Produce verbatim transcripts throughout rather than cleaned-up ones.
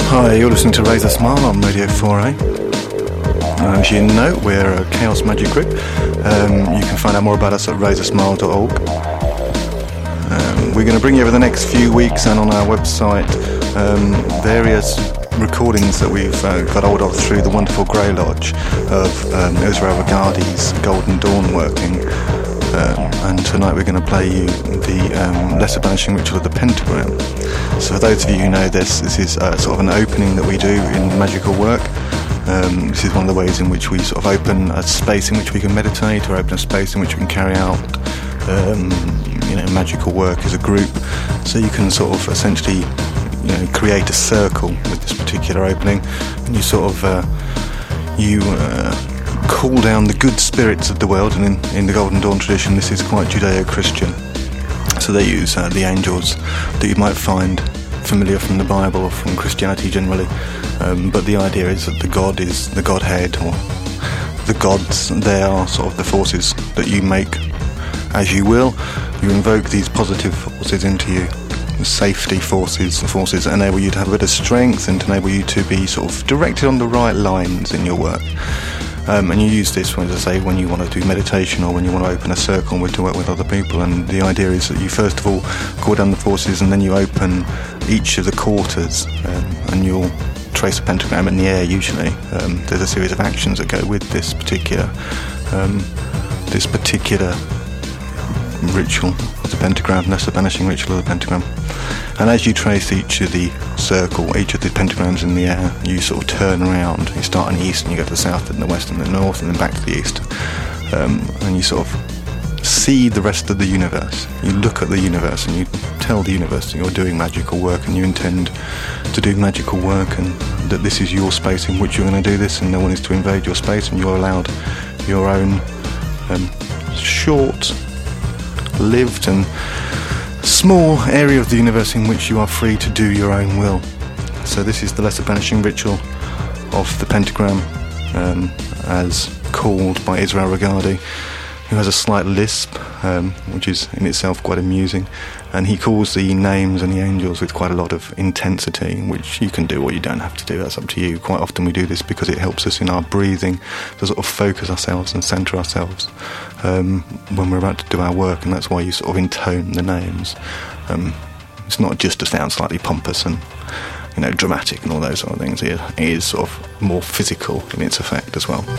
Hi, you're listening to Raise a Smile on Radio four A. Uh, as you know, we're a Chaos Magic group. Um, you can find out more about us at raise a smile dot org. Um, we're going to bring you over the next few weeks and on our website um, various recordings that we've uh, got hold of through the wonderful Grey Lodge of um, Israel Regardie's Golden Dawn working. Um, and tonight we're going to play you the um, Lesser Banishing Ritual of the Pentagram. So for those of you who know this, this is uh, sort of an opening that we do in magical work. Um, this is one of the ways in which we sort of open a space in which we can meditate, or open a space in which we can carry out um, you know, magical work as a group. So you can sort of essentially you know, create a circle with this particular opening, and you sort of uh, you uh, call down the good spirits of the world. And in, in the Golden Dawn tradition, this is quite Judeo-Christian. So they use uh, the angels that you might find familiar from the Bible or from Christianity generally. Um, but the idea is that the God is the Godhead, or the gods. They are sort of the forces that you make as you will. You invoke these positive forces into you, the safety forces, the forces that enable you to have a bit of strength and to enable you to be sort of directed on the right lines in your work. Um, and you use this, as I say, when you want to do meditation or when you want to open a circle with to work with other people. And the idea is that you first of all call down the forces, and then you open each of the quarters, um, and you'll trace a pentagram in the air. Usually, um, there's a series of actions that go with this particular um, this particular ritual of the pentagram, Lesser Banishing Ritual of the Pentagram. And as you trace each of the circle, each of the pentagrams in the air, you sort of turn around. You start in the east and you go to the south and the west and the north and then back to the east. Um, and you sort of see the rest of the universe. You look at the universe and you tell the universe that you're doing magical work and you intend to do magical work, and that this is your space in which you're going to do this, and no one is to invade your space, and you're allowed your own um, short lived and small area of the universe in which you are free to do your own will. So this is the Lesser Banishing Ritual of the Pentagram, um, as called by Israel Regardie, who has a slight lisp, um, which is in itself quite amusing, and he calls the names and the angels with quite a lot of intensity, which you can do or you don't have to do, that's up to you. Quite often we do this because it helps us in our breathing to sort of focus ourselves and centre ourselves um, when we're about to do our work, and that's why you sort of intone the names. Um, it's not just to sound slightly pompous and you know dramatic and all those sort of things. It, it is sort of more physical in its effect as well.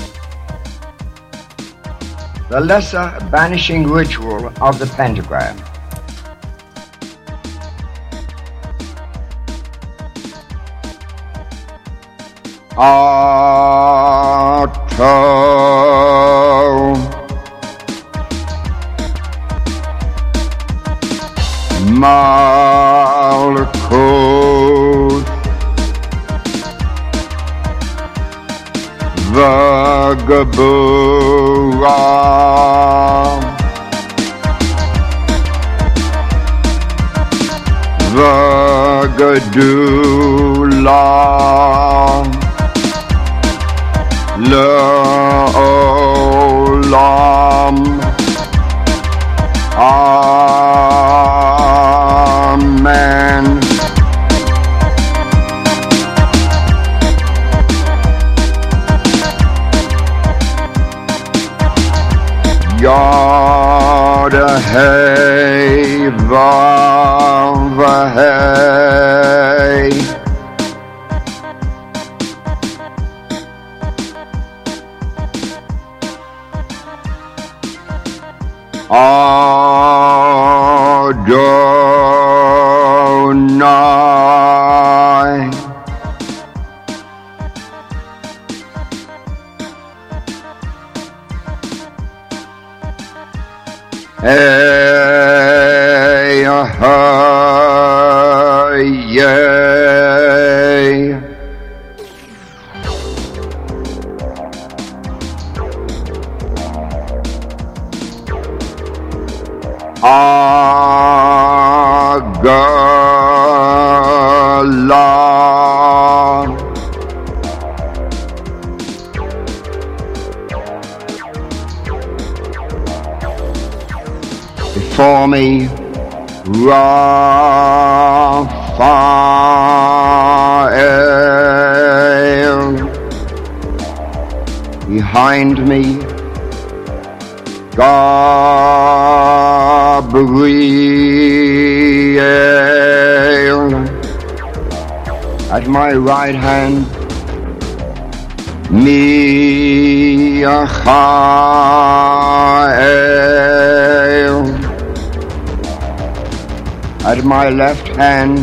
The Lesser Banishing Ritual of the Pentagram. Ato Malkuth Vagabura Vagadula Le'olam Amen. Yod Hey Vav Hey Adonai Ehayeh Agalah before me Raphael behind me, Gabriel. At my right hand, Michael. At my left hand,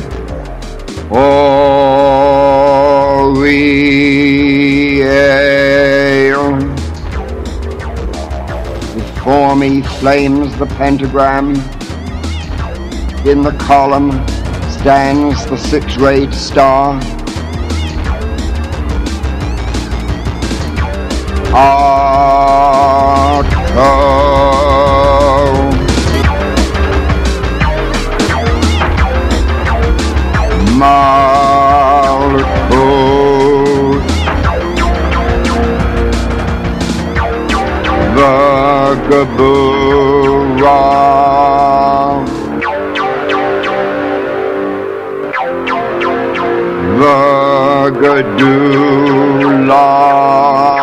Oriel. Before me flames the pentagram. In the column stands the six-rayed star. Arco. Malchut. Vagabura. Vagadula.